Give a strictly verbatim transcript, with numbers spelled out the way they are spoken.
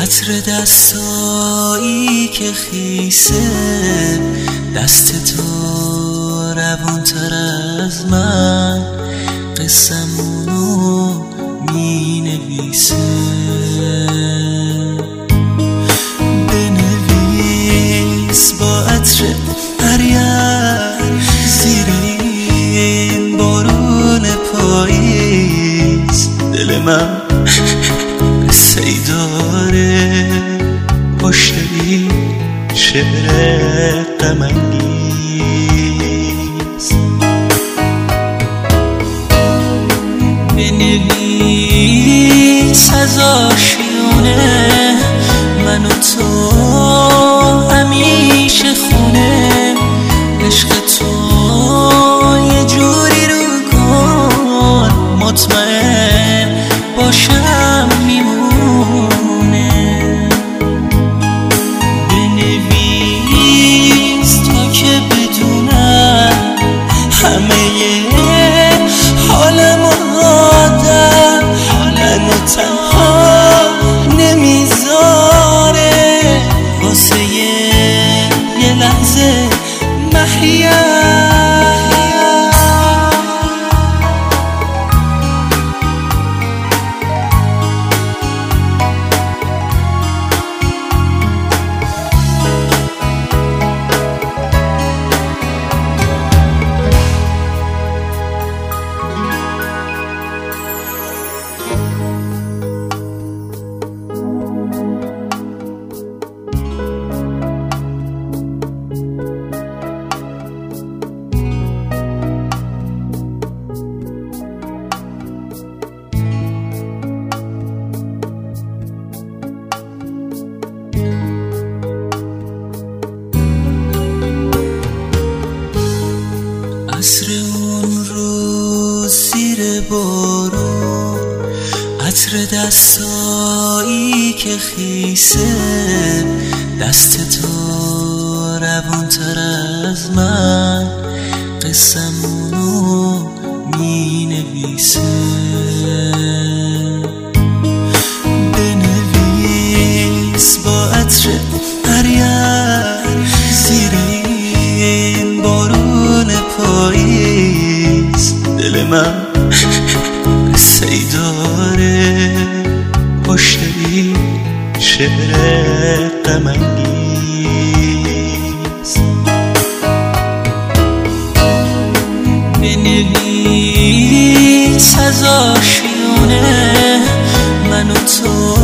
عطر دستایی که خیسه، دست تو روانتر از من قصمونو می نویسه. بنویس با عطر مریم زیر این بارون پاییز، دل من قصه ای داره پشت این شعر غم انگیز. بنویس از آشیونه من و تو همیشه خونه، عشق تو یه جوری رو کن مطمئن باشم میمونه. بنویس تا که بدونم همه حالم آدم منو تنها نمیذاره، واسه یه لحظه محیم. عصر اون روز زیر بارون، عطر دستایی که خیسه، دست تو روانتر از من قصمونو می نویسه. بنویس با عطر مریم زیر این بارون پاییز، دل من قصه ای داره پشت این شعر غم انگیز. بنویس از آشیونه من و تو